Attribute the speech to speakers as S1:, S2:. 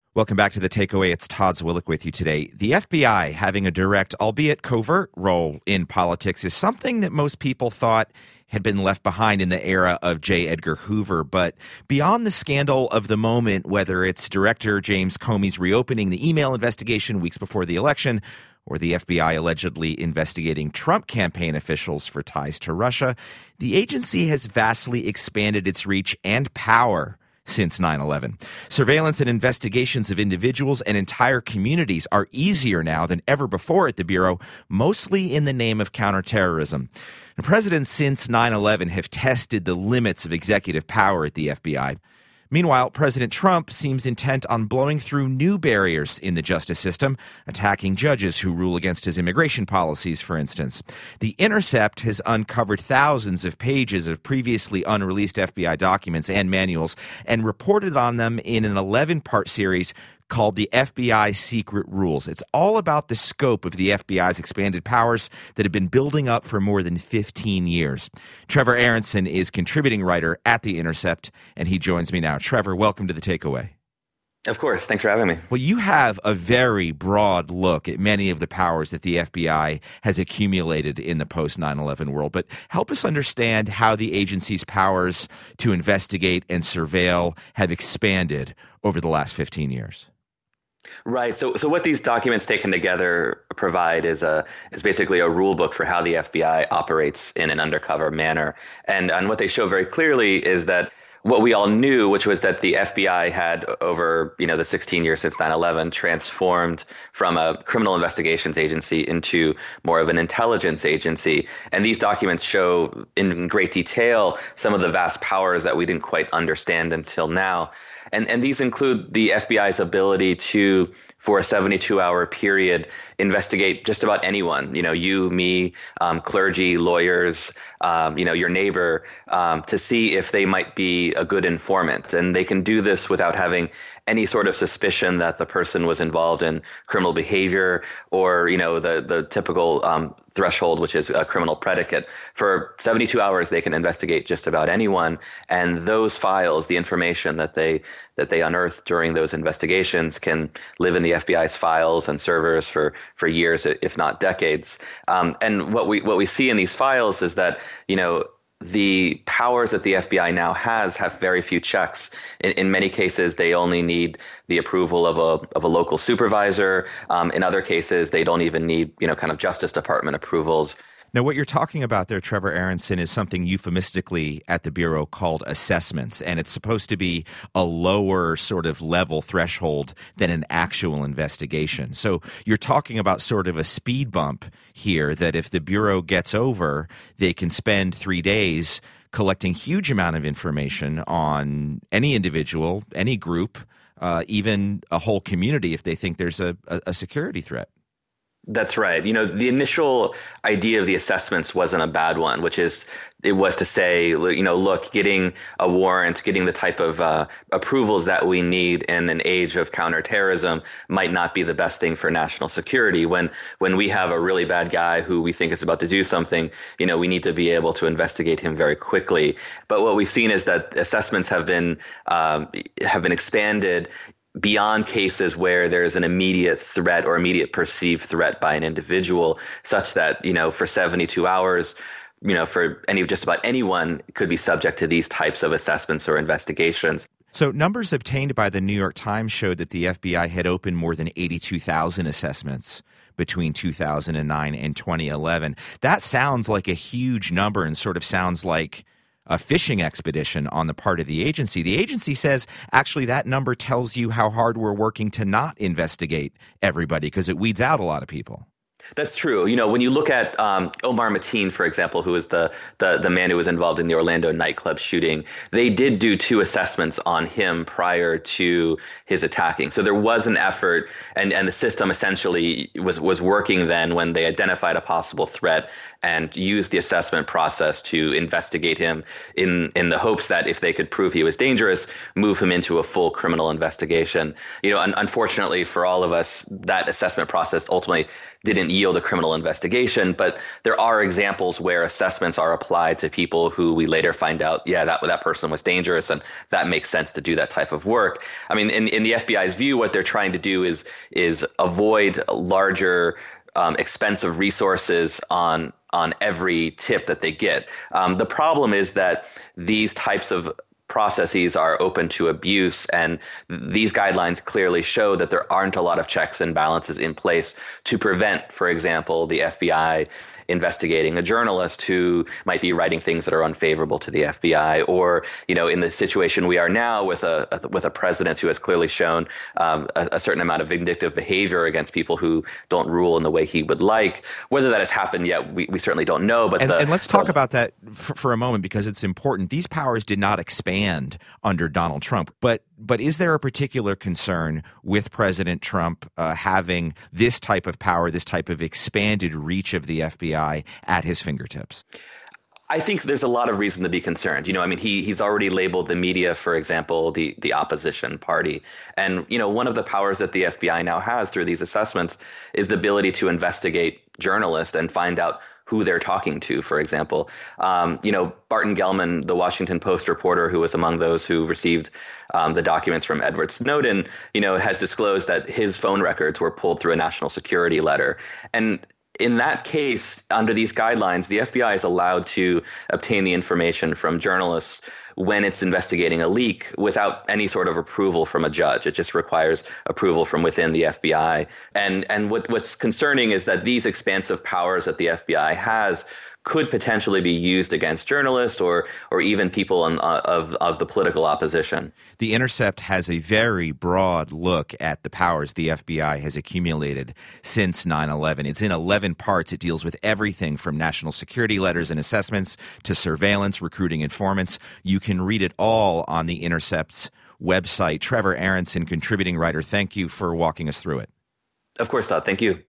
S1: Welcome back to The Takeaway. It's Todd Zwillich with you today. The FBI having a direct, albeit covert, role in politics is something that most people thought had been left behind in the era of J. Edgar Hoover. But beyond the scandal of the moment, whether it's Director James Comey's reopening the email investigation weeks before the election, or the FBI allegedly investigating Trump campaign officials for ties to Russia, the agency has vastly expanded its reach and power since 9/11. Surveillance and investigations of individuals and entire communities are easier now than ever before at the Bureau, mostly in the name of counterterrorism. The presidents since 9/11 have tested the limits of executive power at the FBI. Meanwhile, President Trump seems intent on blowing through new barriers in the justice system, attacking judges who rule against his immigration policies, for instance. The Intercept has uncovered thousands of pages of previously unreleased FBI documents and manuals and reported on them in an 11-part series called the FBI Secret Rules. It's all about the scope of the FBI's expanded powers that have been building up for more than 15 years. Trevor Aaronson is contributing writer at The Intercept, and he joins me now. Trevor, welcome to The Takeaway.
S2: Of course. Thanks for having me.
S1: Well, you have a very broad look at many of the powers that the FBI has accumulated in the post-9/11 world, but help us understand how the agency's powers to investigate and surveil have expanded over the last 15 years.
S2: Right. So what these documents taken together provide is basically a rule book for how the FBI operates in an undercover manner. And what they show very clearly is that what we all knew, which was that the FBI had over, the 16 years since 9/11 transformed from a criminal investigations agency into more of an intelligence agency. And these documents show in great detail some of the vast powers that we didn't quite understand until now. And these include the FBI's ability to, for a 72-hour period, investigate just about anyone, you, me, clergy, lawyers, your neighbor, to see if they might be a good informant. And they can do this without having any sort of suspicion that the person was involved in criminal behavior or, the typical threshold, which is a criminal predicate. For 72 hours, they can investigate just about anyone. And those files, the information that they unearth during those investigations, can live in the FBI's files and servers for years, if not decades. And what we see in these files is that, the powers that the FBI now have very few checks. In many cases, they only need the approval of a local supervisor. In other cases, they don't even need, kind of Justice Department approvals.
S1: Now, what you're talking about there, Trevor Aaronson, is something euphemistically at the Bureau called assessments, and it's supposed to be a lower sort of level threshold than an actual investigation. So you're talking about sort of a speed bump here that if the Bureau gets over, they can spend 3 days collecting huge amount of information on any individual, any group, even a whole community if they think there's a security threat.
S2: That's right. The initial idea of the assessments wasn't a bad one, it was to say, look, getting a warrant, getting the type of approvals that we need in an age of counterterrorism might not be the best thing for national security. When we have a really bad guy who we think is about to do something, we need to be able to investigate him very quickly. But what we've seen is that assessments have been expanded beyond cases where there's an immediate threat or immediate perceived threat by an individual, such that, for 72 hours, for just about anyone could be subject to these types of assessments or investigations.
S1: So numbers obtained by the New York Times showed that the FBI had opened more than 82,000 assessments between 2009 and 2011. That sounds like a huge number and sort of sounds like a fishing expedition on the part of the agency. The agency says, actually, that number tells you how hard we're working to not investigate everybody because it weeds out a lot of people.
S2: That's true. When you look at Omar Mateen, for example, who is the man who was involved in the Orlando nightclub shooting, they did do 2 assessments on him prior to his attacking. So there was an effort, and the system essentially was working then when they identified a possible threat and used the assessment process to investigate him in the hopes that if they could prove he was dangerous, move him into a full criminal investigation. Unfortunately for all of us, that assessment process ultimately didn't didn't yield a criminal investigation, but there are examples where assessments are applied to people who we later find out, that person was dangerous, and that makes sense to do that type of work. I mean, in the FBI's view, what they're trying to do is avoid larger expensive resources on every tip that they get. The problem is that these types of processes are open to abuse, and these guidelines clearly show that there aren't a lot of checks and balances in place to prevent, for example, the FBI investigating a journalist who might be writing things that are unfavorable to the FBI, or in the situation we are now with a president who has clearly shown a certain amount of vindictive behavior against people who don't rule in the way he would like. Whether that has happened yet, we certainly don't know. But
S1: and let's talk about that for a moment, because it's important. These powers did not expand under Donald Trump, but is there a particular concern with President Trump having this type of power, this type of expanded reach of the FBI at his fingertips?
S2: I think there's a lot of reason to be concerned. He's already labeled the media, for example, the opposition party. And, one of the powers that the FBI now has through these assessments is the ability to investigate journalists and find out who they're talking to, for example. Barton Gellman, the Washington Post reporter who was among those who received the documents from Edward Snowden, has disclosed that his phone records were pulled through a national security letter. And in that case, under these guidelines, the FBI is allowed to obtain the information from journalists when it's investigating a leak without any sort of approval from a judge. It just requires approval from within the FBI. And what's concerning is that these expansive powers that the FBI has could potentially be used against journalists or even people of the political opposition.
S1: The Intercept has a very broad look at the powers the FBI has accumulated since 9/11. It's in 11 parts. It deals with everything from national security letters and assessments to surveillance, recruiting informants. You can read it all on the Intercept's website. Trevor Aaronson, contributing writer, thank you for walking us through it.
S2: Of course, Todd. Thank you.